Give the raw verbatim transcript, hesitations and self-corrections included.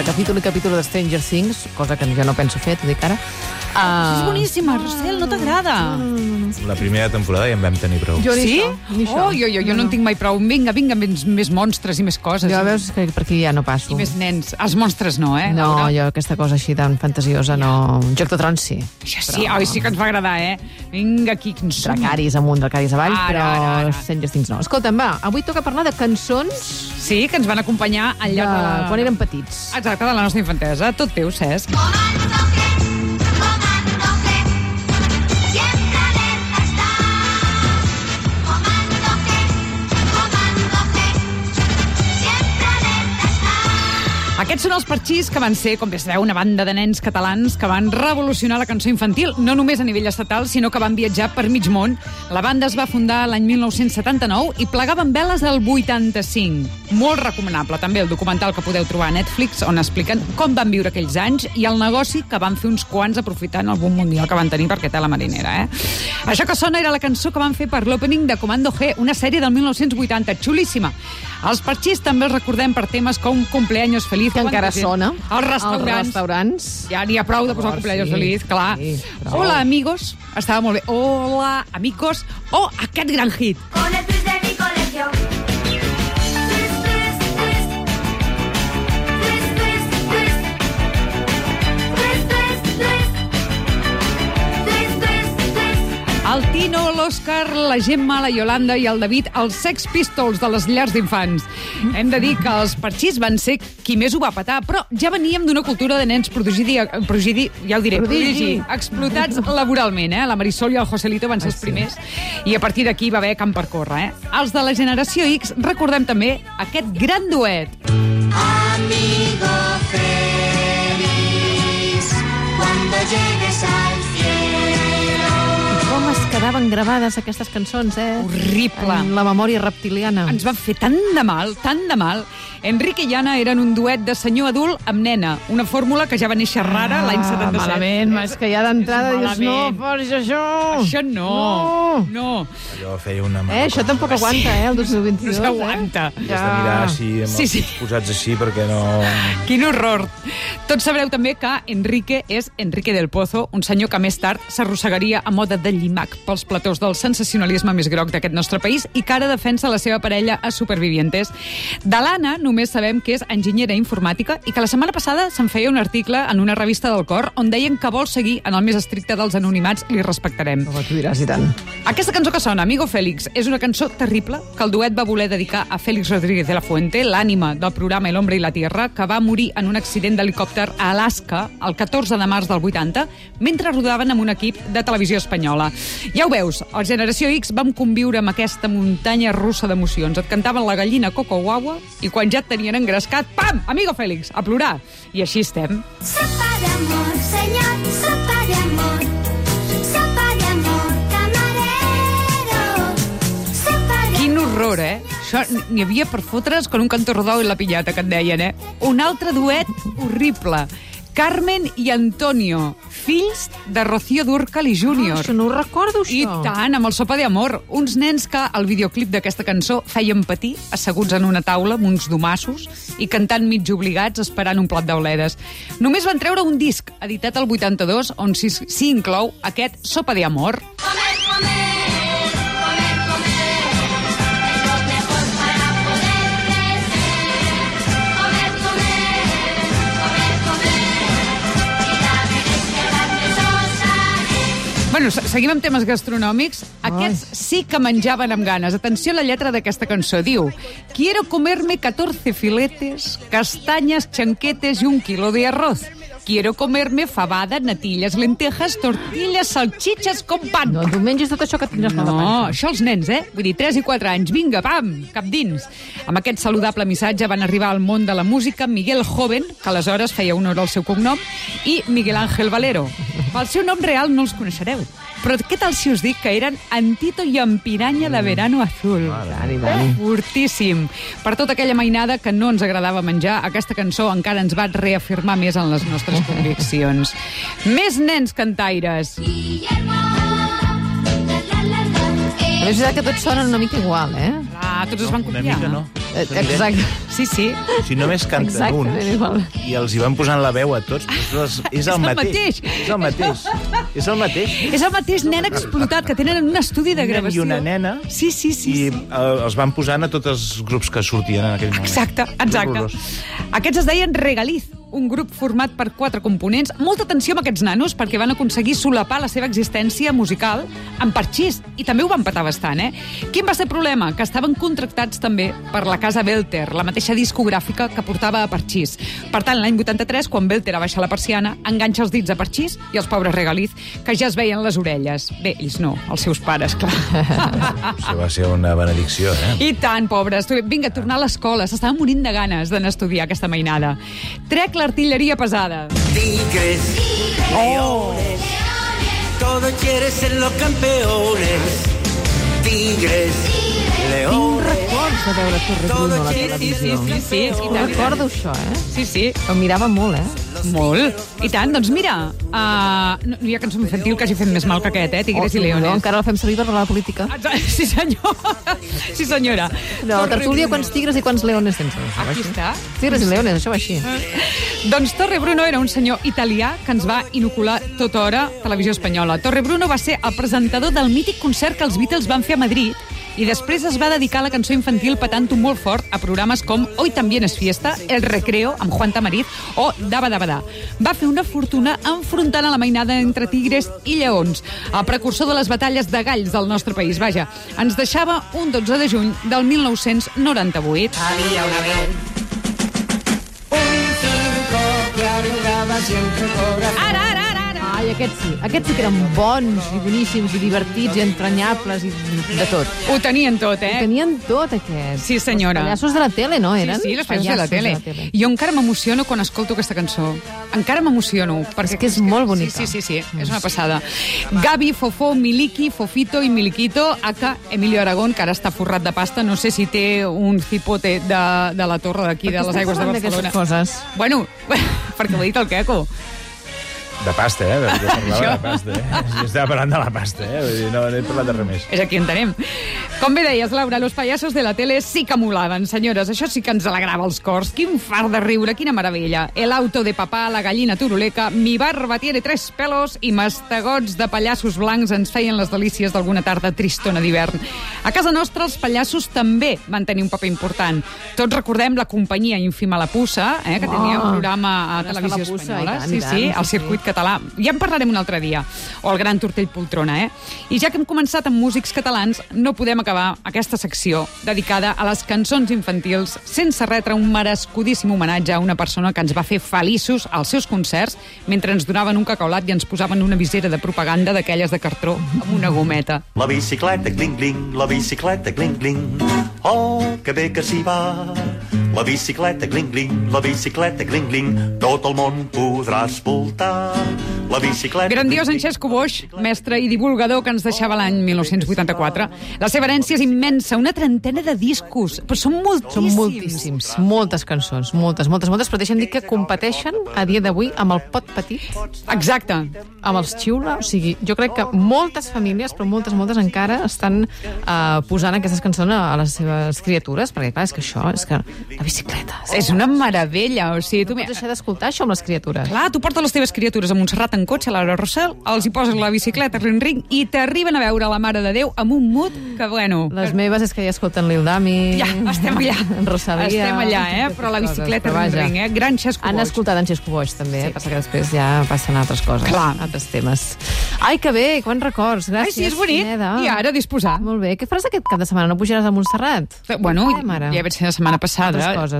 capítol i capítol de Stranger Things, cosa que jo no penso fer, t'ho dic ara. Uh... És boníssima, Rossell, no t'agrada? La primera temporada ja en vam tenir prou. Jo ni Sí? això, ni això. Oh, jo, jo, jo no, no en tinc mai prou. Vinga, vinga, més, més monstres i més coses. Jo veus que per aquí ja no passo. I més nens. Els monstres no, eh? No, Laura? jo aquesta cosa així tan fantasiosa no... Joc de Trons sí. Això sí, oi, sí que ens va agradar, eh? Vinga, aquí, que ens som. Dracaris amunt, Dracaris avall, Ara, però ara, ara. Stranger Things no. Escolta'm, va, avui toca parlar de cançons Sí, que ens van acompanyar al de... llarg de... quan érem petits. Exacte, de la nostra infantesa. Tot teu, Cesc. Aquests són els Parchís, que van ser, com bé sabeu, una banda de nens catalans que van revolucionar la cançó infantil, no només a nivell estatal, sinó que van viatjar per mig món. La banda es va fundar l'any mil nou-cents setanta-nou i plegaven veles del vuitanta-cinc. Molt recomanable, també, el documental que podeu trobar a Netflix, on expliquen com van viure aquells anys i el negoci que van fer uns quants aprofitant el boom mundial que van tenir perquè té la marinera, eh? Això que sona era la cançó que van fer per l'opening de Comando G, una sèrie del mil nou-cents vuitanta, xulíssima. Els Parchís també els recordem per temes com Cumpleaños Feliz, Que encara gent... sona. Els restaurants. Els restaurants. Ja n'hi ha prou de posar Oh, Cumpleaños sí, Feliz, clar. sí, prou. Hola, amigos. Estava molt bé. Hola, amigos. Oh, aquest gran hit. Con el twist de mi colegio. Twist, twist, twist. Twist, twist, twist. Twist, twist, twist. Twist, twist, twist. El Tino, l'Òscar, la Gemma, la Yolanda i el David, els Sex Pistols de les llars d'infants. Hem de dir que els Parchís van ser qui més ho va patar, però ja veníem d'una cultura de nens prodigidi, prodigidi ja ho diré, Prodigi. prodigi, explotats laboralment, eh? La Marisol i el Joselito van ser els primers, i a partir d'aquí va haver camp per córrer, eh? Els de la generació X recordem també aquest gran duet. Amigo feliz, cuando llegues al cielo. Com es quedaven gravades aquestes cançons, eh? Horrible. En la memòria reptiliana. Ens van fer tant de mal, tant de mal. Enrique i Anna eren un duet de senyor adult amb nena, una fórmula que ja va néixer rara l'any setanta-set. Malament, és que ja d'entrada És dius, no, malament. posis això. Això no, No. no, Allò feia una... Eh, això tampoc aguanta, eh, el dos mil vint-i-dos. no s'aguanta. Has de mirar així, amb Sí, els sí. dits posats així, perquè no... Quin horror. Tots sabreu també que Enrique és Enrique del Pozo, un senyor que més tard s'arrossegaria a moda de llimac pels platós del sensacionalisme més groc d'aquest nostre país i que ara defensa la seva parella a Supervivientes. De l'Anna només sabem que és enginyera informàtica i que la setmana passada se'n feia un article en una revista del Cor on deien que vol seguir en el més estricte dels anonimats, li respectarem. No, tu diràs i tant. Aquesta cançó que sona, Amigo Félix, és una cançó terrible que el duet va voler dedicar a Félix Rodríguez de la Fuente, l'ànima del programa El hombre y la tierra, que va morir en un accident d'helicòpter a Alaska el catorze de març del vuitanta, mentre rodaven amb un equip de televisió espanyola. Ja ho veus, el Generació X vam conviure amb aquesta muntanya russa d'emocions. Et cantaven la gallina Coco Guagua i quan ja et tenien engrescat, pam, Amigo Félix, a plorar. I així estem. Sopa de amor, señor, sopa de amor. Sopa de amor, camarero. Sopa de Quin horror, eh? Això n'hi havia per fotre's con un canto rodó i la pinyata, que et deien, eh? Un altre duet horrible. Carmen i Antonio, fills de Rocío Dúrcal i Júnior. Ah, això no ho recordo, això. I tant, amb el Sopa de Amor. Uns nens que al videoclip d'aquesta cançó feien patir, asseguts en una taula amb uns domassos i cantant mig obligats esperant un plat d'auledes. Només van treure un disc, editat al vuitanta-dos, on s'hi s'hi inclou aquest Sopa de Amor. comer, comer, comer, comer. Es lo mejor para poder crecer. Comer, comer, comer, comer. Y la vejez quedarme sosa. Bueno, se- seguim amb temes gastronòmics. Aquests sí que menjaven amb ganes. Atenció a la lletra d'aquesta cançó. Diu: quiero comerme catorce filetes, castañas, chanquetes y un kilo de arroz. Quiero comerme fabada, natillas, lentejas, tortillas, salchichas con pan. No, tu menges tot això que tindràs mal de No, panxa. això els nens, eh? Vull dir, tres i quatre anys. Vinga, pam, cap dins. Amb aquest saludable missatge van arribar al món de la música Miguel Joven, que aleshores feia honor al seu cognom, i Miguel Ángel Valero. Pel seu nom real no els coneixereu. Però què tal si us dic que eren Antito i en Piranya de Verano Azul? Dani, Dani. Fortíssim. Per tota aquella mainada que no ens agradava menjar, aquesta cançó encara ens va reafirmar més en les nostres conviccions. Més nens cantaires. Guillermo, la, la, la. Però és veritat que tots sonen una mica igual, eh? Ah, tots es van Una copiar. mica no. Eh, Exacte. Sí, sí. Si només canten Exactament uns igual. i els hi van posant la veu a tots, però és, és, el el mateix. mateix. És el mateix. És el mateix. És el mateix nen explotat que tenen en un estudi de Un nen gravació. i una nena. Sí, sí, sí. I sí. eh, els van posant a tots els grups que sortien en aquell moment. Exacte, exacte. Horrorós. Aquests es deien Regaliz, un grup format per quatre components. Molta atenció amb aquests nanos perquè van aconseguir solapar la seva existència musical amb parxís, i també ho van petar bastant, eh? Quin va ser el problema? Que estaven contractats també per la casa Belter, la mateixa discogràfica que portava a parxís. Per tant, l'any vuitanta-tres, quan Belter abaixa la persiana, enganxa els dits a parxís i els pobres Regaliz, que ja es veien les orelles. Bé, ells no, els seus pares, clar. Això va ser una benedicció, eh? I tant, pobres. Vinga, a tornar a l'escola. S'estaven morint de ganes d'anar a estudiar aquesta mainada. Trec l'artilleria pesada. Tigres, leones, todos quieren ser los campeones. Tigres, Tinc leones. records de veure Torre Bruno a la televisió. Sí, sí, sí. Ho recordo, això, eh? Sí, sí. Ho mirava molt, eh? Molt. I tant, doncs mira, uh, no hi ha cançó infantil que hagi fet més mal que aquest, eh? Tigres Oh, i Leones. no, encara la fem servir per parlar de política. Exacte. Sí, senyor. Sí, senyora. No, la tertúlia, quants tigres i quants leones tens? Això va Aquí així. està. Tigres i leones, això va així. Doncs Torre Bruno era un senyor italià que ens va inocular tota hora televisió espanyola. Torre Bruno va ser el presentador del mític concert que els Beatles van fer a Madrid i després es va dedicar a la cançó infantil petant-ho molt fort a programes com Hoy también es fiesta, El recreo, amb Juan Tamariz, o Daba Daba Da. Va fer una fortuna enfrontant a la mainada entre tigres i lleons, el precursor de les batalles de galls del nostre país. Vaja, ens deixava un dotze de juny del mil nou-cents noranta-vuit. Había una vez un circo que arrugaba siempre corazón. Ara, ara, ara, ara! Ai, aquests sí. Aquests sí que eren bons i boníssims i divertits i entranyables i de tot. Ho tenien tot, Ho eh? tenien tot, aquests. Sí, senyora. Els pallassos de la tele, no, eren? Sí, sí, les pallassos de la tele. tele. Jo encara m'emociono quan escolto aquesta cançó. Encara m'emociono. Perquè És que és molt bonica. Sí, sí, sí, sí, és una passada. Gavi, Fofó, Miliki, Fofito i Miliquito, aka Emilio Aragón, que ara està forrat de pasta. No sé si té un cipote de, de la torre d'aquí, de les aigües de Barcelona. Coses. Bueno, perquè ho ha dit el Queco. De pasta, eh? De, de parlava de pasta, eh? Jo estava parlant de la pasta, eh? Vull dir, no, no he parlat de res més. És aquí on tenem. Com bé deies, Laura, los payasos de la tele sí que molaven, senyores. Això sí que ens alegrava els cors. Quin far de riure, quina meravella. El auto de papà, la gallina turuleca, mi barba tiene tres pelos i mastegots de pallassos blancs ens feien les delícies d'alguna tarda tristona d'hivern. A casa nostra els pallassos també van tenir un paper important. Tots recordem la companyia ínfima La Puça, eh, que tenia un programa a Aquesta televisió La Puça, espanyola. i tant, Sí, i tant, sí, sí, el sí. circuit català. Ja en parlarem un altre dia. O el gran Tortell Poltrona, eh? I ja que hem començat amb músics catalans, no podem acabar aquesta secció dedicada a les cançons infantils sense retre un merescudíssim homenatge a una persona que ens va fer feliços als seus concerts mentre ens donaven un cacaulat i ens posaven una visera de propaganda d'aquelles de cartró amb una gometa. La bicicleta, cling, cling, la bicicleta, cling, cling. Oh, que bé que s'hi va. La bicicleta, cling, cling, la bicicleta, cling, cling. Tot el món podràs voltar. La bicicleta... Grandiós en Xesco Boix, mestre i divulgador que ens deixava l'any mil nou-cents vuitanta-quatre. La seva herència és immensa, una trentena de discos, però són moltíssims. Són moltíssims, moltes cançons, moltes, moltes, moltes, però deixa'm dir que competeixen a dia d'avui amb el Pot Petit, Exacte. amb els Xiula, o sigui, jo crec que moltes famílies, però moltes, moltes encara estan uh, posant aquestes cançons a, a les seves criatures, perquè clar, és que això, és que la bicicleta... És una meravella, o sigui, tu... No pots deixar d'escoltar això amb les criatures. Clar, tu portes les teves criatures a Montserrat en cotxe, a Laura Rossell, els hi poses la bicicleta, ring-ring, i t'arriben a veure la Mare de Déu amb un mood que, bueno... Les meves és que ja escolten Lil Dami... Ja, estem allà. Rosalia... Estem allà, eh? totes Però la aquestes bicicleta, coses, però vaja. ring-ring, eh? Gran Xesco Han Boix. escoltat en Xesco Boix, també, sí. Passa que després ja passen a altres coses, Clar. altres temes. Ai, que bé, quants records, gràcies. Ai, sí, és bonic. Neda. I ara, disposar. Molt bé, què faràs aquest cap de setmana? No pujaràs a Montserrat? Bueno, Eh, mare? ja vaig ser la setmana passada. Altres coses.